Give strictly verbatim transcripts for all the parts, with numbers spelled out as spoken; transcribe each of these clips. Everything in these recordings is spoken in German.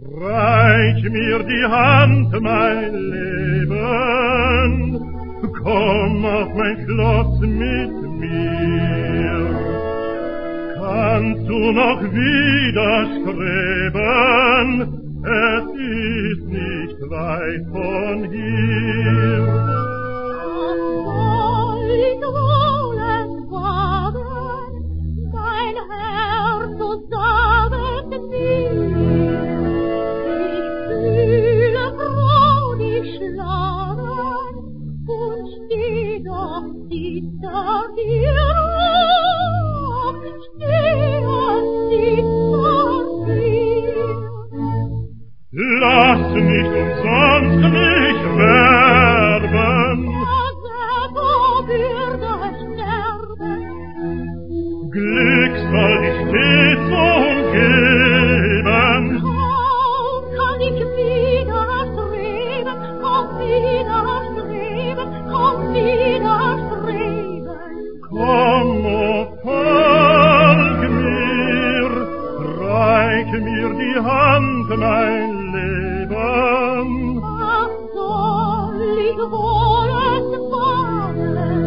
Reich mir die Hand, mein Leben, komm auf mein Schloss mit mir. Kannst du noch widerstreben, es ist nicht weit von hier. Was soll ich wohl entwagen, mein Herz, so saget mir. Ich fühle freudig schlagen und steh doch hinter dir. Steh und hinter dir. Lass nicht umsonst mich werben, wo würde sterben? Glück soll dich stets umgeben. Kaum kann ich wieder streben, kaum wieder streben, kaum wieder streben. Komm, oh, folg mir, reich mir die Hand, mein Leben. Was soll ich wohl entwagen?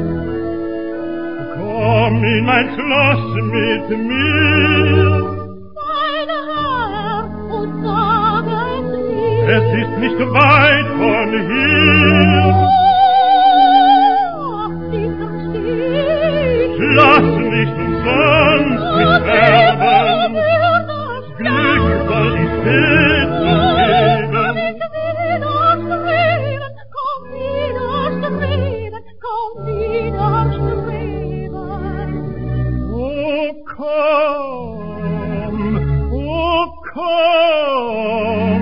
Komm in mein Schloss mit mir. Mein Herr, und saget mir. Es ist nicht weit von hier. Ach, ich versteh. Lass nicht umsonst mich werben. Glück soll dich stets umgeben. Komm wieder streben, komm wieder streben. Oh, komm, oh, komm.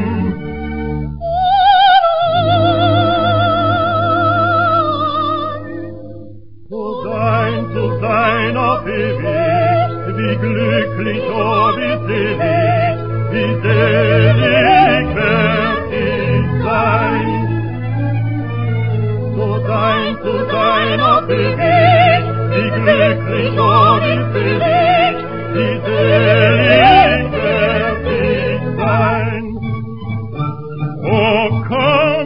So sein, so sein auf ewig, wie glücklich, oh, wie selig, wie selig werd ich sein. So sein, so sein auf ewig, wie glücklich, oh, wie selig, wie selig werd ich sein. Oh, komm,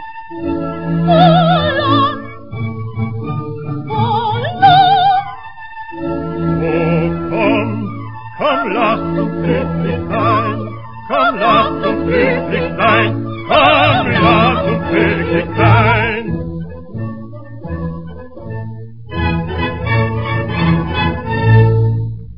oh, komm, komm, lass uns glücklich sein, komm, lass uns glücklich